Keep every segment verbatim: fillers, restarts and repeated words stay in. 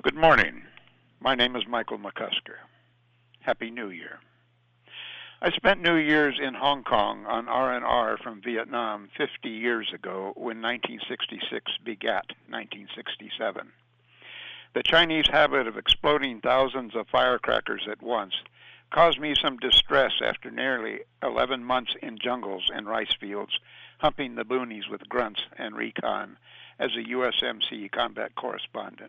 Good morning. My name is Michael McCusker. Happy New Year. I spent New Year's in Hong Kong on R and R from Vietnam fifty years ago when nineteen sixty-six begat nineteen sixty-seven. The Chinese habit of exploding thousands of firecrackers at once caused me some distress after nearly eleven months in jungles and rice fields, humping the boonies with grunts and recon as a U S M C combat correspondent.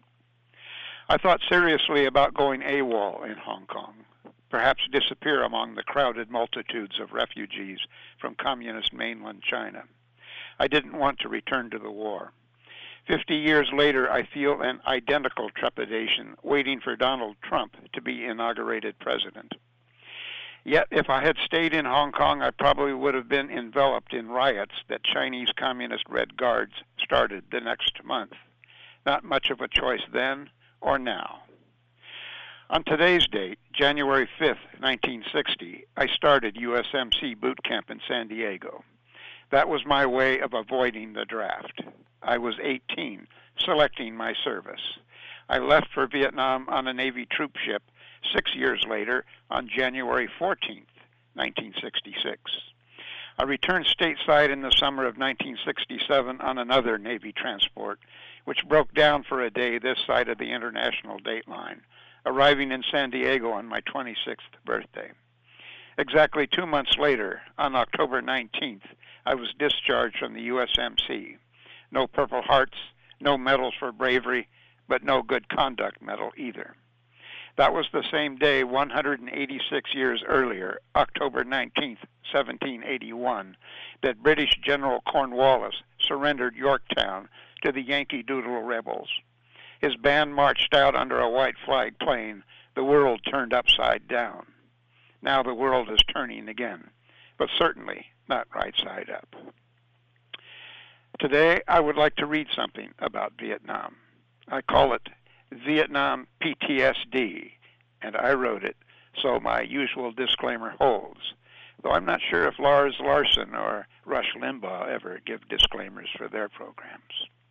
I thought seriously about going AWOL in Hong Kong, perhaps disappear among the crowded multitudes of refugees from communist mainland China. I didn't want to return to the war. Fifty years later, I feel an identical trepidation waiting for Donald Trump to be inaugurated president. Yet, if I had stayed in Hong Kong, I probably would have been enveloped in riots that Chinese Communist Red Guards started the next month. Not much of a choice then or now. On today's date, January fifth, nineteen sixty, I started U S M C boot camp in San Diego. That was my way of avoiding the draft. I was eighteen, selecting my service. I left for Vietnam on a Navy troop ship six years later on January fourteenth, nineteen sixty-six. I returned stateside in the summer of nineteen sixty-seven on another Navy transport, which broke down for a day this side of the international dateline, arriving in San Diego on my twenty-sixth birthday. Exactly two months later, on October nineteenth, I was discharged from the U S M C. No Purple Hearts, no medals for bravery, but no good conduct medal either. That was the same day one hundred eighty-six years earlier, October nineteenth, seventeen eighty-one, that British General Cornwallis surrendered Yorktown to the Yankee Doodle rebels. His band marched out under a white flag plane. The world turned upside down. Now the world is turning again, but certainly not right side up. Today, I would like to read something about Vietnam. I call it Vietnam P T S D, and I wrote it, so my usual disclaimer holds, though I'm not sure if Lars Larson or Rush Limbaugh ever give disclaimers for their programs.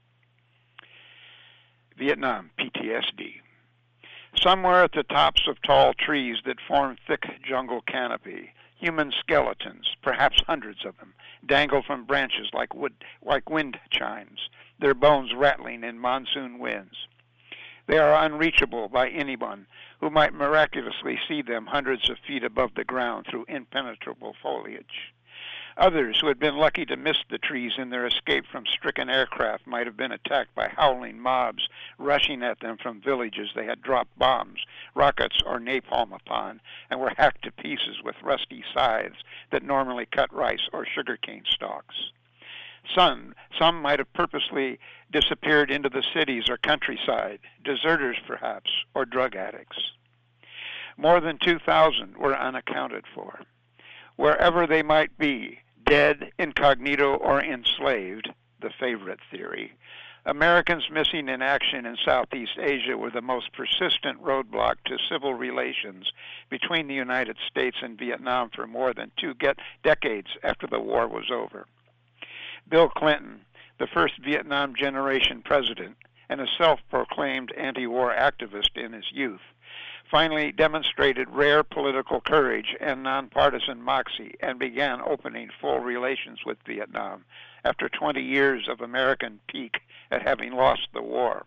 Vietnam P T S D. Somewhere at the tops of tall trees that form thick jungle canopy, human skeletons, perhaps hundreds of them, dangle from branches like wood, like wind chimes, their bones rattling in monsoon winds. They are unreachable by anyone who might miraculously see them hundreds of feet above the ground through impenetrable foliage. Others who had been lucky to miss the trees in their escape from stricken aircraft might have been attacked by howling mobs rushing at them from villages they had dropped bombs, rockets, or napalm upon, and were hacked to pieces with rusty scythes that normally cut rice or sugarcane stalks. Some, some might have purposely disappeared into the cities or countryside, deserters perhaps, or drug addicts. More than two thousand were unaccounted for. Wherever they might be, dead, incognito, or enslaved, the favorite theory, Americans missing in action in Southeast Asia were the most persistent roadblock to civil relations between the United States and Vietnam for more than two get- decades after the war was over. Bill Clinton, the first Vietnam generation president and a self-proclaimed anti-war activist in his youth, finally demonstrated rare political courage and nonpartisan moxie and began opening full relations with Vietnam after twenty years of American pique at having lost the war.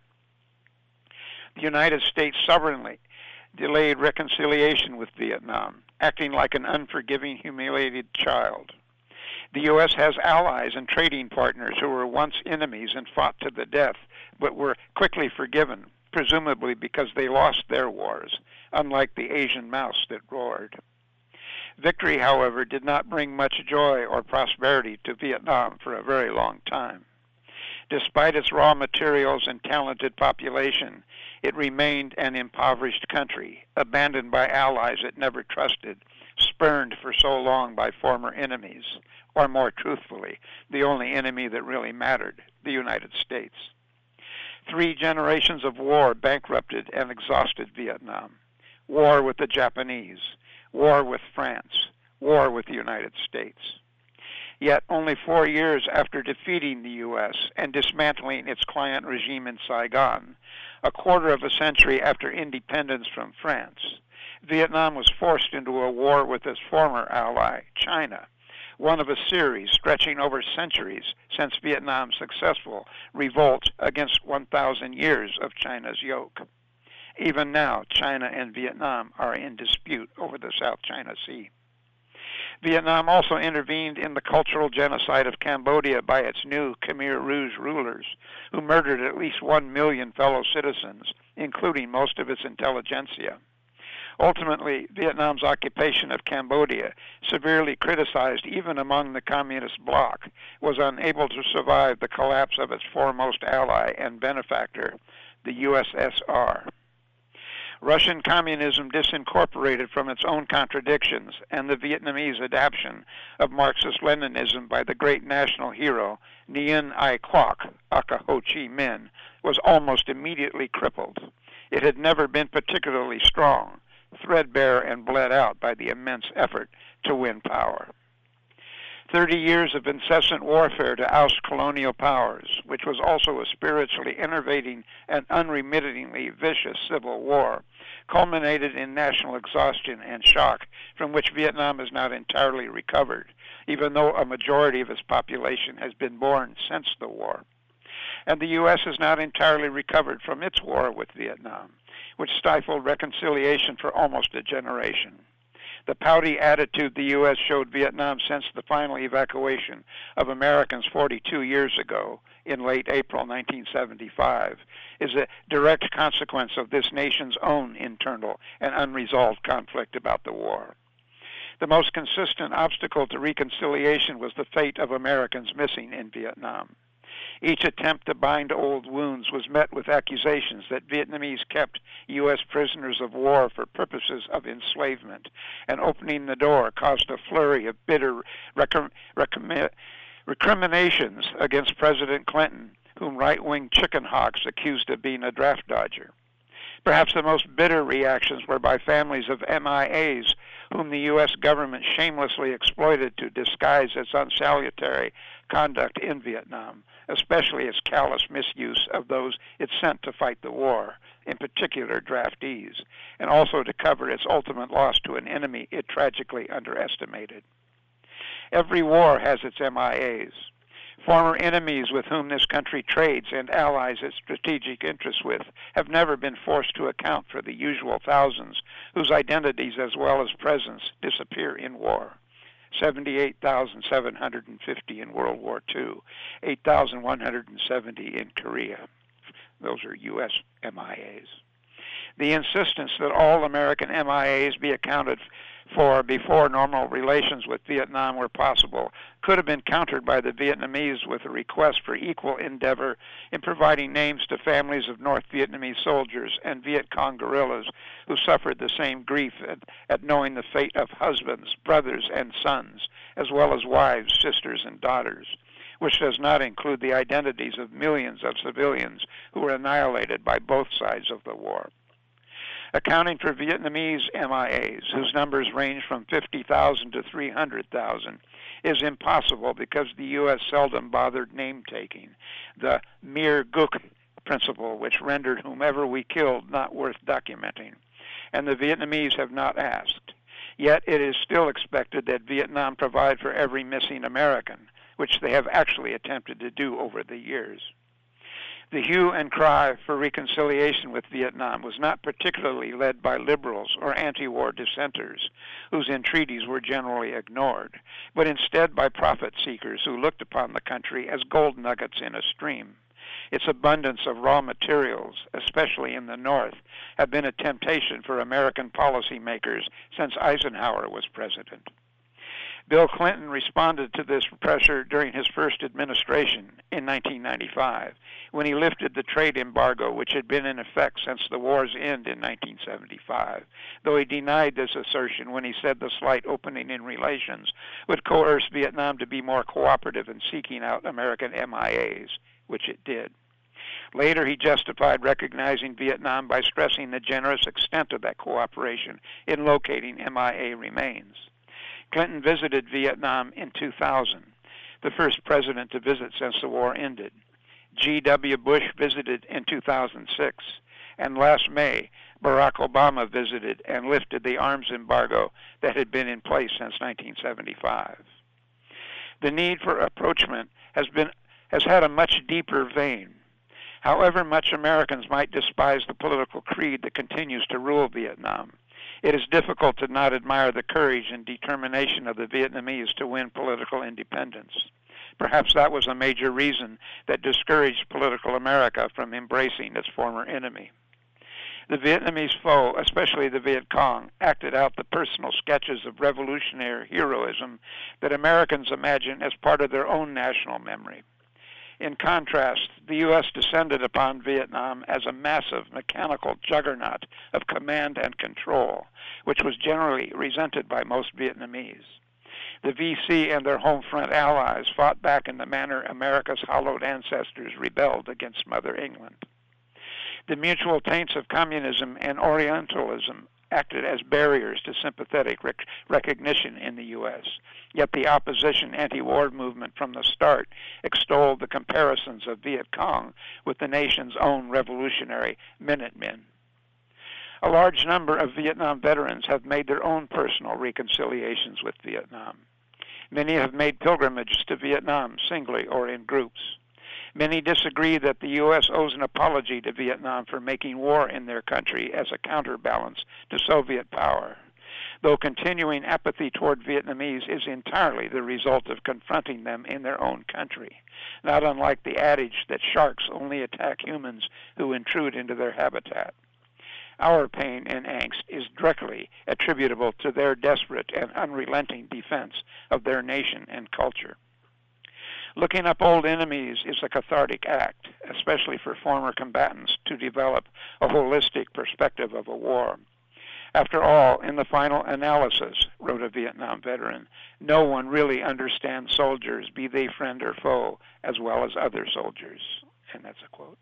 The United States sovereignly delayed reconciliation with Vietnam, acting like an unforgiving, humiliated child. The U S has allies and trading partners who were once enemies and fought to the death, but were quickly forgiven, presumably because they lost their wars, unlike the Asian mouse that roared. Victory, however, did not bring much joy or prosperity to Vietnam for a very long time. Despite its raw materials and talented population, it remained an impoverished country, abandoned by allies it never trusted, spurned for so long by former enemies, or more truthfully, the only enemy that really mattered, the United States. Three generations of war bankrupted and exhausted Vietnam. War with the Japanese, war with France, war with the United States. Yet only four years after defeating the U S and dismantling its client regime in Saigon, A quarter of a century after independence from France, Vietnam was forced into a war with its former ally, China, one of a series stretching over centuries since Vietnam's successful revolt against one thousand years of China's yoke. Even now, China and Vietnam are in dispute over the South China Sea. Vietnam also intervened in the cultural genocide of Cambodia by its new Khmer Rouge rulers, who murdered at least one million fellow citizens, including most of its intelligentsia. Ultimately, Vietnam's occupation of Cambodia, severely criticized even among the communist bloc, was unable to survive the collapse of its foremost ally and benefactor, the U S S R. Russian communism disincorporated from its own contradictions, and the Vietnamese adoption of Marxist-Leninism by the great national hero Nguyen Ai Quoc, aka Ho Chi Minh, was almost immediately crippled. It had never been particularly strong, threadbare and bled out by the immense effort to win power. Thirty years of incessant warfare to oust colonial powers, which was also a spiritually enervating and unremittingly vicious civil war, culminated in national exhaustion and shock from which Vietnam has not entirely recovered, even though a majority of its population has been born since the war. And the U S has not entirely recovered from its war with Vietnam, which stifled reconciliation for almost a generation. The pouty attitude the U S showed Vietnam since the final evacuation of Americans forty-two years ago, in late April nineteen seventy-five, is a direct consequence of this nation's own internal and unresolved conflict about the war. The most consistent obstacle to reconciliation was the fate of Americans missing in Vietnam. Each attempt to bind old wounds was met with accusations that Vietnamese kept U S prisoners of war for purposes of enslavement, and opening the door caused a flurry of bitter recrim- recrim- recriminations against President Clinton, whom right-wing chicken hawks accused of being a draft dodger. Perhaps the most bitter reactions were by families of M I As, whom the U S government shamelessly exploited to disguise its unsalutary conduct in Vietnam, especially its callous misuse of those it sent to fight the war, in particular draftees, and also to cover its ultimate loss to an enemy it tragically underestimated. Every war has its M I As. Former enemies with whom this country trades and allies its strategic interests with have never been forced to account for the usual thousands whose identities as well as presence disappear in war. seventy-eight thousand seven hundred fifty in World War Two, eight thousand one hundred seventy in Korea. Those are U S M I As. The insistence that all American M I As be accounted for before normal relations with Vietnam were possible could have been countered by the Vietnamese with a request for equal endeavor in providing names to families of North Vietnamese soldiers and Viet Cong guerrillas who suffered the same grief at, at knowing the fate of husbands, brothers, and sons, as well as wives, sisters, and daughters, which does not include the identities of millions of civilians who were annihilated by both sides of the war. Accounting for Vietnamese M I As, whose numbers range from fifty thousand to three hundred thousand, is impossible because the U S seldom bothered name-taking, the mere guk principle which rendered whomever we killed not worth documenting, and the Vietnamese have not asked. Yet it is still expected that Vietnam provide for every missing American, which they have actually attempted to do over the years. The hue and cry for reconciliation with Vietnam was not particularly led by liberals or anti-war dissenters, whose entreaties were generally ignored, but instead by profit seekers who looked upon the country as gold nuggets in a stream. Its abundance of raw materials, especially in the North, have been a temptation for American policymakers since Eisenhower was president. Bill Clinton responded to this pressure during his first administration in nineteen ninety-five, when he lifted the trade embargo which had been in effect since the war's end in nineteen seventy-five, though he denied this assertion when he said the slight opening in relations would coerce Vietnam to be more cooperative in seeking out American M I As, which it did. Later, he justified recognizing Vietnam by stressing the generous extent of that cooperation in locating M I A remains. Clinton visited Vietnam in two thousand, the first president to visit since the war ended. G W Bush visited in two thousand six, and last May, Barack Obama visited and lifted the arms embargo that had been in place since nineteen seventy-five. The need for approachment has been has had a much deeper vein. However much Americans might despise the political creed that continues to rule Vietnam, it is difficult to not admire the courage and determination of the Vietnamese to win political independence. Perhaps that was a major reason that discouraged political America from embracing its former enemy. The Vietnamese foe, especially the Viet Cong, acted out the personal sketches of revolutionary heroism that Americans imagine as part of their own national memory. In contrast, the U S descended upon Vietnam as a massive mechanical juggernaut of command and control, which was generally resented by most Vietnamese. The V C and their home front allies fought back in the manner America's hallowed ancestors rebelled against Mother England. The mutual taints of communism and Orientalism acted as barriers to sympathetic rec- recognition in the U S, yet the opposition anti-war movement from the start extolled the comparisons of Viet Cong with the nation's own revolutionary Minutemen. A large number of Vietnam veterans have made their own personal reconciliations with Vietnam. Many have made pilgrimages to Vietnam singly or in groups. Many disagree that the U S owes an apology to Vietnam for making war in their country as a counterbalance to Soviet power, though continuing apathy toward Vietnamese is entirely the result of confronting them in their own country, not unlike the adage that sharks only attack humans who intrude into their habitat. Our pain and angst is directly attributable to their desperate and unrelenting defense of their nation and culture. Looking up old enemies is a cathartic act, especially for former combatants to develop a holistic perspective of a war. After all, in the final analysis, wrote a Vietnam veteran, no one really understands soldiers, be they friend or foe, as well as other soldiers. And that's a quote.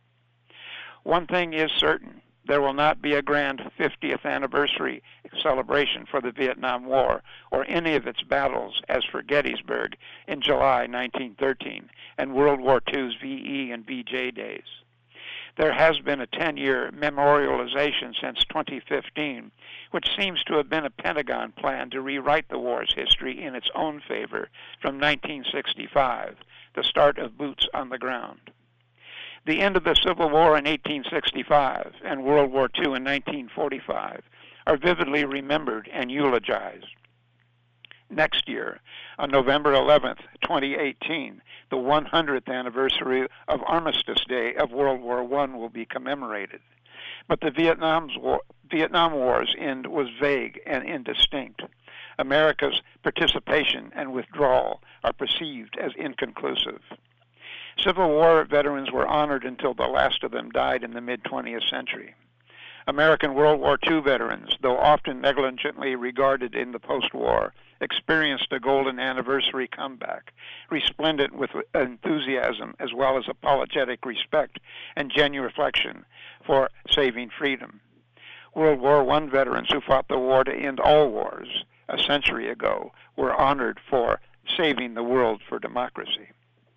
One thing is certain. There will not be a grand fiftieth anniversary celebration for the Vietnam War or any of its battles as for Gettysburg in July nineteen thirteen and World War Two's V E and V J days. There has been a ten-year memorialization since twenty fifteen, which seems to have been a Pentagon plan to rewrite the war's history in its own favor from nineteen sixty-five, the start of boots on the ground. The end of the Civil War in eighteen sixty-five and World War Two in nineteen forty-five are vividly remembered and eulogized. Next year, on November eleventh, twenty eighteen, the one hundredth anniversary of Armistice Day of World War One will be commemorated. But the Vietnam's war, Vietnam War's end was vague and indistinct. America's participation and withdrawal are perceived as inconclusive. Civil War veterans were honored until the last of them died in the mid-twentieth century. American World War Two veterans, though often negligently regarded in the post-war, experienced a golden anniversary comeback, resplendent with enthusiasm as well as apologetic respect and genuine reflection for saving freedom. World War One veterans who fought the war to end all wars a century ago were honored for saving the world for democracy.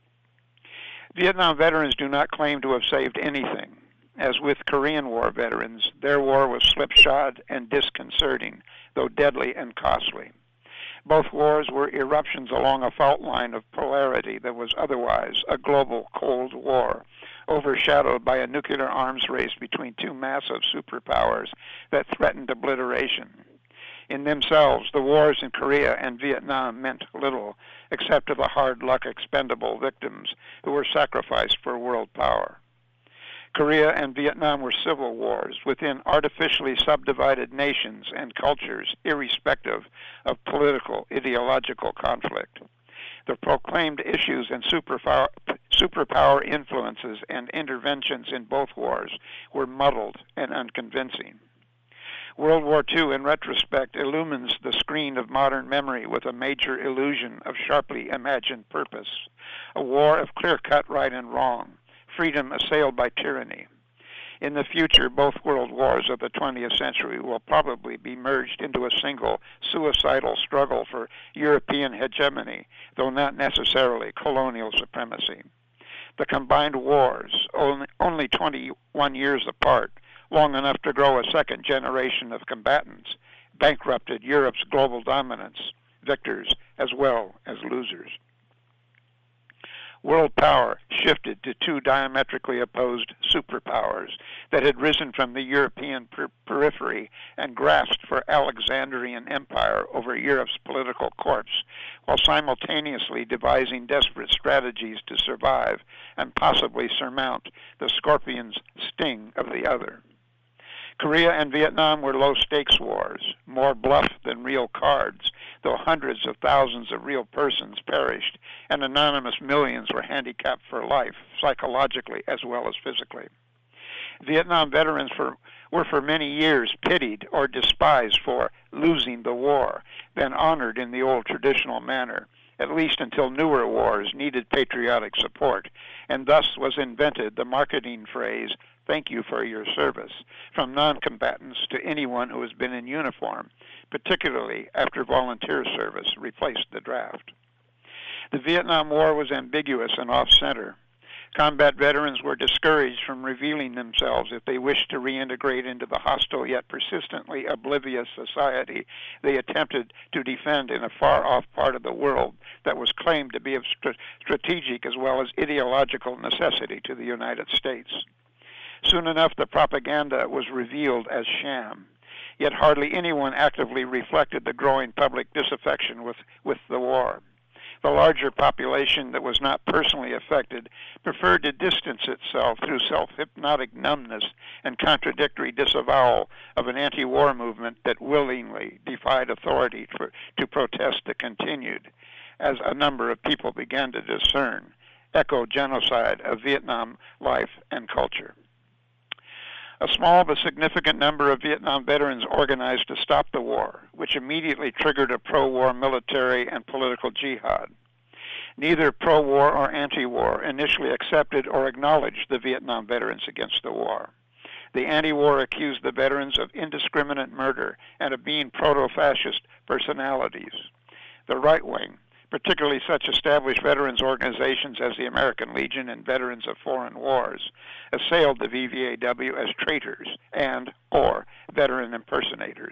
Vietnam veterans do not claim to have saved anything. As with Korean War veterans, their war was slipshod and disconcerting, though deadly and costly. Both wars were eruptions along a fault line of polarity that was otherwise a global Cold War, overshadowed by a nuclear arms race between two massive superpowers that threatened obliteration. In themselves, the wars in Korea and Vietnam meant little, except to the hard-luck expendable victims who were sacrificed for world power. Korea and Vietnam were civil wars within artificially subdivided nations and cultures, irrespective of political, ideological conflict. The proclaimed issues and superpower, superpower influences and interventions in both wars were muddled and unconvincing. World War Two, in retrospect, illumines the screen of modern memory with a major illusion of sharply imagined purpose, a war of clear-cut right and wrong, freedom assailed by tyranny. In the future, both world wars of the twentieth century will probably be merged into a single suicidal struggle for European hegemony, though not necessarily colonial supremacy. The combined wars, only, only twenty-one years apart, long enough to grow a second generation of combatants, bankrupted Europe's global dominance, victors as well as losers. World power shifted to two diametrically opposed superpowers that had risen from the European per- periphery and grasped for Alexandrian empire over Europe's political corpse, while simultaneously devising desperate strategies to survive and possibly surmount the scorpion's sting of the other. Korea and Vietnam were low-stakes wars, more bluff than real cards, though hundreds of thousands of real persons perished and anonymous millions were handicapped for life, psychologically as well as physically. Vietnam veterans for, were for many years pitied or despised for losing the war, then honored in the old traditional manner, at least until newer wars needed patriotic support, and thus was invented the marketing phrase, "Thank you for your service," from non-combatants to anyone who has been in uniform, particularly after volunteer service replaced the draft. The Vietnam War was ambiguous and off-center. Combat veterans were discouraged from revealing themselves if they wished to reintegrate into the hostile yet persistently oblivious society they attempted to defend in a far-off part of the world that was claimed to be of st- strategic as well as ideological necessity to the United States. Soon enough, the propaganda was revealed as sham, yet hardly anyone actively reflected the growing public disaffection with, with the war. The larger population that was not personally affected preferred to distance itself through self-hypnotic numbness and contradictory disavowal of an anti-war movement that willingly defied authority to, to protest the continued, as a number of people began to discern, eco-genocide of Vietnam life and culture. A small but significant number of Vietnam veterans organized to stop the war, which immediately triggered a pro-war military and political jihad. Neither pro-war or anti-war initially accepted or acknowledged the Vietnam veterans against the war. The anti-war accused the veterans of indiscriminate murder and of being proto-fascist personalities. The right wing, particularly such established veterans organizations as the American Legion and Veterans of Foreign Wars, assailed the V V A W as traitors and or veteran impersonators.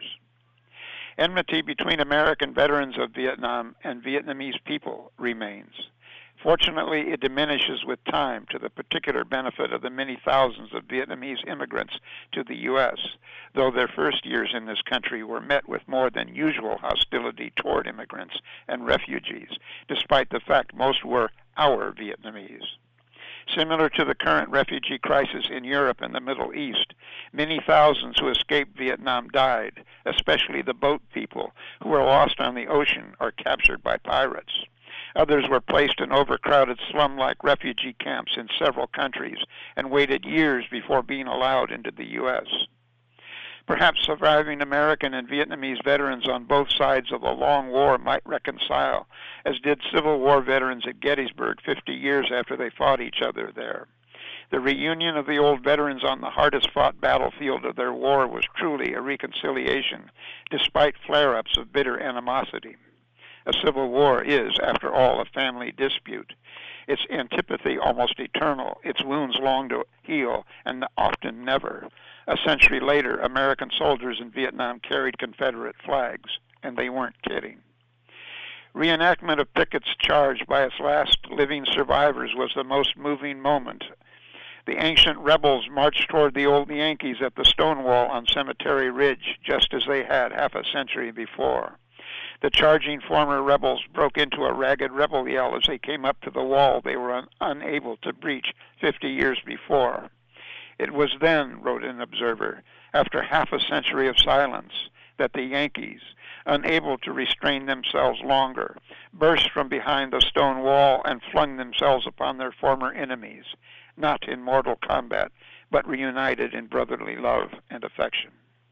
Enmity between American veterans of Vietnam and Vietnamese people remains. Fortunately, it diminishes with time to the particular benefit of the many thousands of Vietnamese immigrants to the U S, though their first years in this country were met with more than usual hostility toward immigrants and refugees, despite the fact most were our Vietnamese. Similar to the current refugee crisis in Europe and the Middle East, many thousands who escaped Vietnam died, especially the boat people who were lost on the ocean or captured by pirates. Others were placed in overcrowded slum-like refugee camps in several countries and waited years before being allowed into the U S. Perhaps surviving American and Vietnamese veterans on both sides of the long war might reconcile, as did Civil War veterans at Gettysburg fifty years after they fought each other there. The reunion of the old veterans on the hardest-fought battlefield of their war was truly a reconciliation, despite flare-ups of bitter animosity. A civil war is, after all, a family dispute. Its antipathy almost eternal, its wounds long to heal, and often never. A century later, American soldiers in Vietnam carried Confederate flags, and they weren't kidding. Reenactment of Pickett's charge by its last living survivors was the most moving moment. The ancient rebels marched toward the old Yankees at the Stonewall on Cemetery Ridge, just as they had half a century before. The charging former rebels broke into a ragged rebel yell as they came up to the wall they were un- unable to breach fifty years before. It was then, wrote an observer, after half a century of silence, that the Yankees, unable to restrain themselves longer, burst from behind the stone wall and flung themselves upon their former enemies, not in mortal combat, but reunited in brotherly love and affection.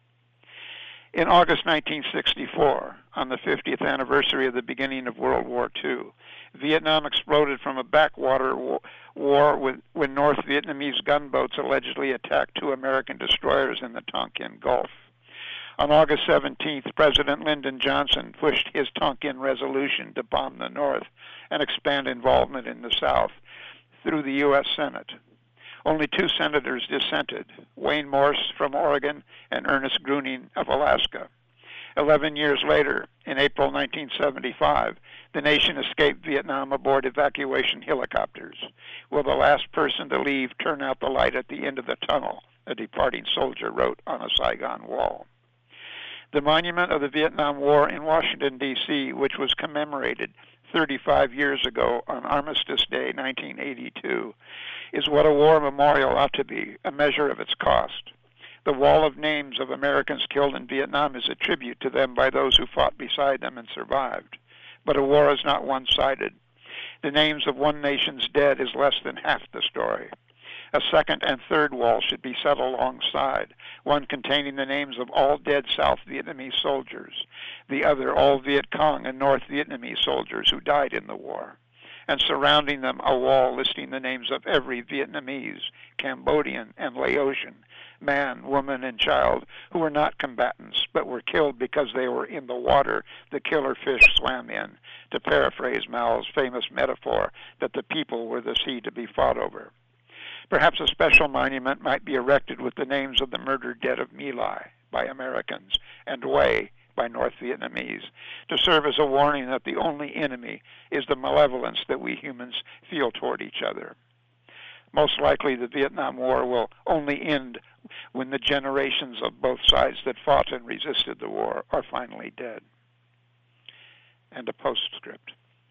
In August nineteen sixty-four, on the fiftieth anniversary of the beginning of World War Two, Vietnam exploded from a backwater war, war with, when North Vietnamese gunboats allegedly attacked two American destroyers in the Tonkin Gulf. On August seventeenth, President Lyndon Johnson pushed his Tonkin resolution to bomb the North and expand involvement in the South through the U S Senate. Only two senators dissented, Wayne Morse from Oregon and Ernest Gruening of Alaska. Eleven years later, in April nineteen seventy-five, the nation escaped Vietnam aboard evacuation helicopters. Will the last person to leave turn out the light at the end of the tunnel? A departing soldier wrote on a Saigon wall. The monument of the Vietnam War in Washington, D C, which was commemorated thirty-five years ago on Armistice Day, nineteen eighty-two, is what a war memorial ought to be, a measure of its cost. The wall of names of Americans killed in Vietnam is a tribute to them by those who fought beside them and survived. But a war is not one-sided. The names of one nation's dead is less than half the story. A second and third wall should be set alongside, one containing the names of all dead South Vietnamese soldiers, the other all Viet Cong and North Vietnamese soldiers who died in the war, and surrounding them a wall listing the names of every Vietnamese, Cambodian, and Laotian, man, woman, and child who were not combatants but were killed because they were in the water the killer fish swam in, to paraphrase Mao's famous metaphor that the people were the sea to be fought over. Perhaps a special monument might be erected with the names of the murdered dead of My Lai by Americans and Hue by North Vietnamese, to serve as a warning that the only enemy is the malevolence that we humans feel toward each other. Most likely the Vietnam War will only end when the generations of both sides that fought and resisted the war are finally dead. And a postscript.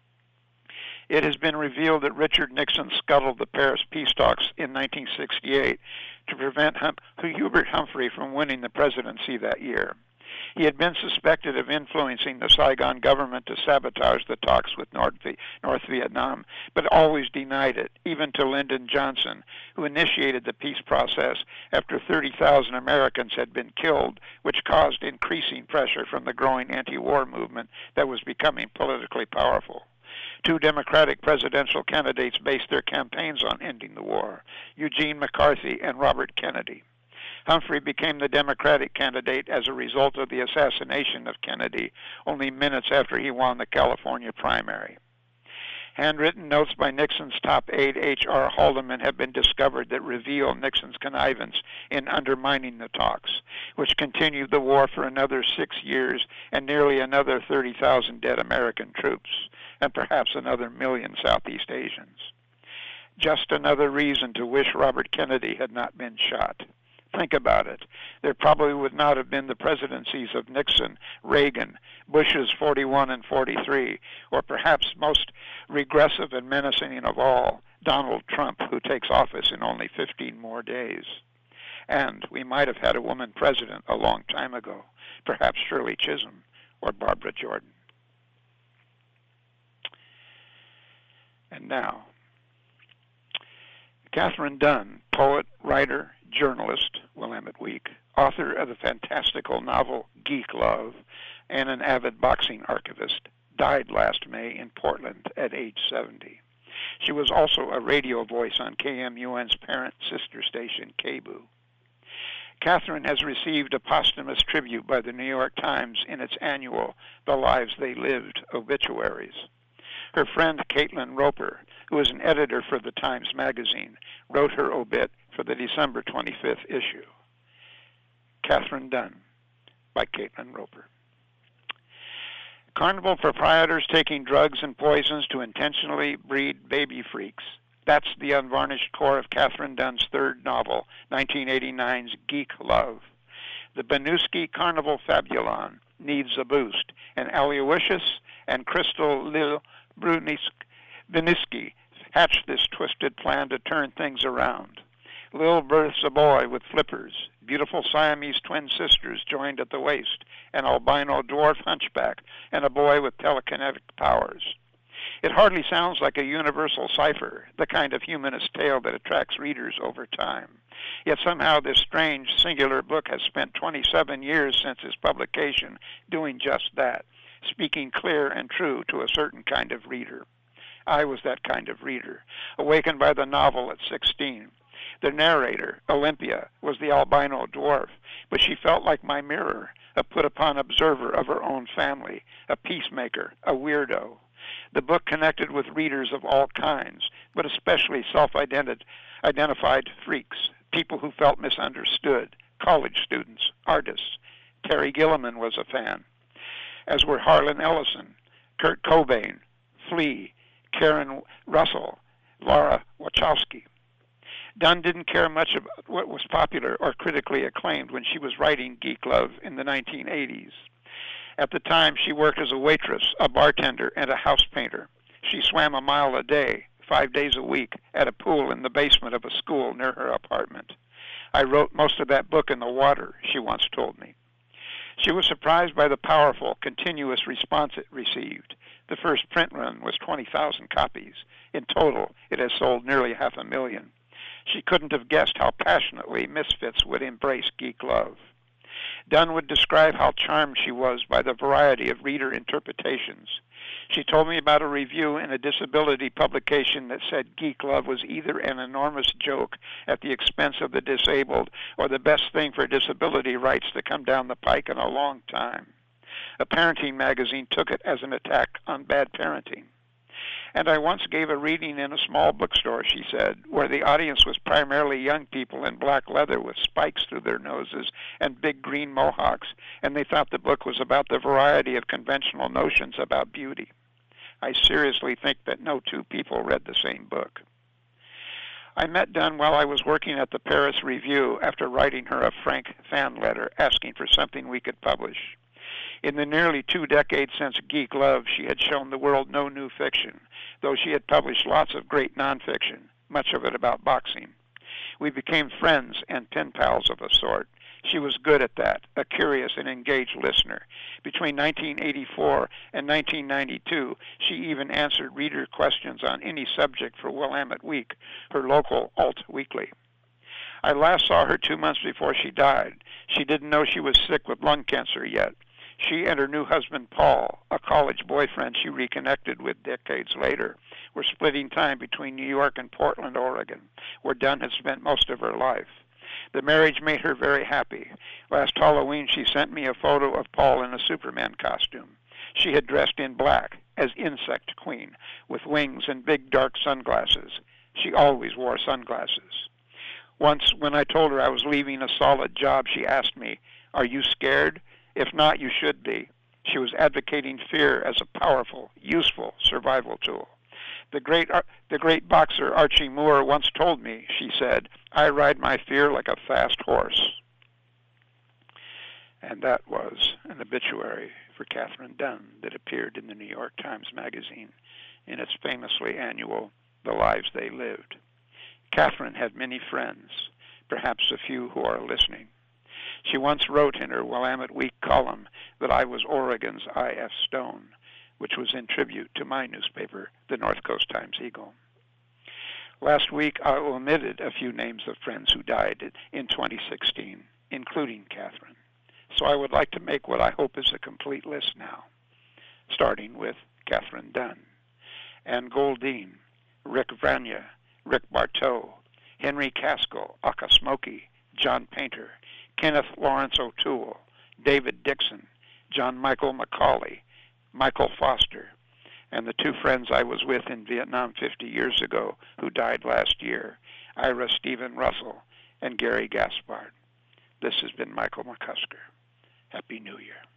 It has been revealed that Richard Nixon scuttled the Paris peace talks in nineteen sixty-eight to prevent hum- Hubert Humphrey from winning the presidency that year. He had been suspected of influencing the Saigon government to sabotage the talks with North, v- North Vietnam, but always denied it, even to Lyndon Johnson, who initiated the peace process after thirty thousand Americans had been killed, which caused increasing pressure from the growing anti-war movement that was becoming politically powerful. Two Democratic presidential candidates based their campaigns on ending the war, Eugene McCarthy and Robert Kennedy. Humphrey became the Democratic candidate as a result of the assassination of Kennedy only minutes after he won the California primary. Handwritten notes by Nixon's top aide, H R Haldeman, have been discovered that reveal Nixon's connivance in undermining the talks, which continued the war for another six years and nearly another thirty thousand dead American troops, and perhaps another million Southeast Asians. Just another reason to wish Robert Kennedy had not been shot. Think about it. There probably would not have been the presidencies of Nixon, Reagan, Bush's forty-one and forty-three, or perhaps most regressive and menacing of all, Donald Trump, who takes office in only fifteen more days. And we might have had a woman president a long time ago, perhaps Shirley Chisholm or Barbara Jordan. And now, Katherine Dunn, poet, writer, journalist, Willamette Week, author of the fantastical novel Geek Love, and an avid boxing archivist, died last May in Portland at age seventy. She was also a radio voice on K M U N's parent sister station, K B U. Katherine has received a posthumous tribute by the New York Times in its annual The Lives They Lived obituaries. Her friend Caitlin Roper, who is an editor for the Times Magazine, wrote her obit for the December twenty-fifth issue. Katherine Dunn, by Caitlin Roper. Carnival proprietors taking drugs and poisons to intentionally breed baby freaks. That's the unvarnished core of Katherine Dunn's third novel, nineteen eighty-nine's Geek Love. The Banusky Carnival Fabulon needs a boost, and Aloysius and Crystal Lil Bruniski hatched this twisted plan to turn things around. Lil births a boy with flippers, beautiful Siamese twin sisters joined at the waist, an albino dwarf hunchback, and a boy with telekinetic powers. It hardly sounds like a universal cipher, the kind of humanist tale that attracts readers over time. Yet somehow this strange, singular book has spent twenty-seven years since its publication doing just that, speaking clear and true to a certain kind of reader. I was that kind of reader, awakened by the novel at sixteen. The narrator, Olympia, was the albino dwarf, but she felt like my mirror, a put-upon observer of her own family, a peacemaker, a weirdo. The book connected with readers of all kinds, but especially self-identified identified freaks, people who felt misunderstood, college students, artists. Terry Gilliam was a fan, as were Harlan Ellison, Kurt Cobain, Flea, Karen Russell, Laura Wachowski. Dunn didn't care much about what was popular or critically acclaimed when she was writing Geek Love in the nineteen eighties. At the time, she worked as a waitress, a bartender, and a house painter. She swam a mile a day, five days a week, at a pool in the basement of a school near her apartment. I wrote most of that book in the water, she once told me. She was surprised by the powerful, continuous response it received. The first print run was twenty thousand copies. In total, it has sold nearly half a million. She couldn't have guessed how passionately Misfits would embrace Geek Love. Dunn would describe how charmed she was by the variety of reader interpretations. She told me about a review in a disability publication that said Geek Love was either an enormous joke at the expense of the disabled or the best thing for disability rights to come down the pike in a long time. A parenting magazine took it as an attack on bad parenting. And I once gave a reading in a small bookstore, she said, where the audience was primarily young people in black leather with spikes through their noses and big green mohawks, and they thought the book was about the variety of conventional notions about beauty. I seriously think that no two people read the same book. I met Dunn while I was working at the Paris Review after writing her a frank fan letter asking for something we could publish. In the nearly two decades since Geek Love, she had shown the world no new fiction, though she had published lots of great nonfiction, much of it about boxing. We became friends and pen pals of a sort. She was good at that, a curious and engaged listener. Between nineteen eighty-four and nineteen ninety-two, she even answered reader questions on any subject for Willamette Week, her local alt weekly. I last saw her two months before she died. She didn't know she was sick with lung cancer yet. She and her new husband, Paul, a college boyfriend she reconnected with decades later, were splitting time between New York and Portland, Oregon, where Dunn had spent most of her life. The marriage made her very happy. Last Halloween, she sent me a photo of Paul in a Superman costume. She had dressed in black, as Insect Queen, with wings and big dark sunglasses. She always wore sunglasses. Once, when I told her I was leaving a solid job, she asked me, "Are you scared? If not, you should be." She was advocating fear as a powerful, useful survival tool. The great, the great boxer Archie Moore once told me, she said, "I ride my fear like a fast horse." And that was an obituary for Katherine Dunn that appeared in the New York Times Magazine in its famously annual The Lives They Lived. Katherine had many friends, perhaps a few who are listening. She once wrote in her Willamette Week column that I was Oregon's I F Stone, which was in tribute to my newspaper, the North Coast Times-Eagle. Last week, I omitted a few names of friends who died in twenty sixteen, including Katherine. So I would like to make what I hope is a complete list now, starting with Katherine Dunn, Ann Goldine, Rick Vrania, Rick Bartow, Henry Caskell, Aka Smokey, John Painter, Kenneth Lawrence O'Toole, David Dixon, John Michael McCauley, Michael Foster, and the two friends I was with in Vietnam fifty years ago who died last year, Ira Stephen Russell and Gary Gaspard. This has been Michael McCusker. Happy New Year.